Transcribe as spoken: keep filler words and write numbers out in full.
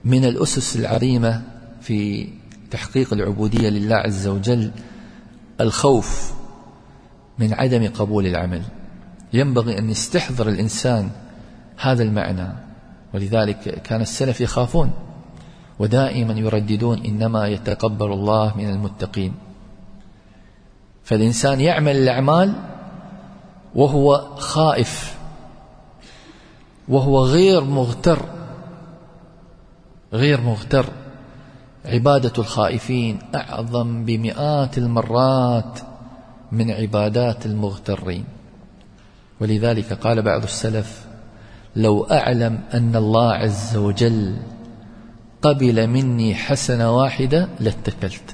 من الأسس العظيمة في تحقيق العبودية لله عز وجل الخوف من عدم قبول العمل. ينبغي أن يستحضر الإنسان هذا المعنى، ولذلك كان السلف يخافون ودائما يرددون إنما يتقبل الله من المتقين. فالإنسان يعمل الأعمال وهو خائف وهو غير مغتر غير مغتر. عبادة الخائفين أعظم بمئات المرات من عبادات المغترين. ولذلك قال بعض السلف: لو أعلم أن الله عز وجل قبل مني حسنة واحدة لاتكلت.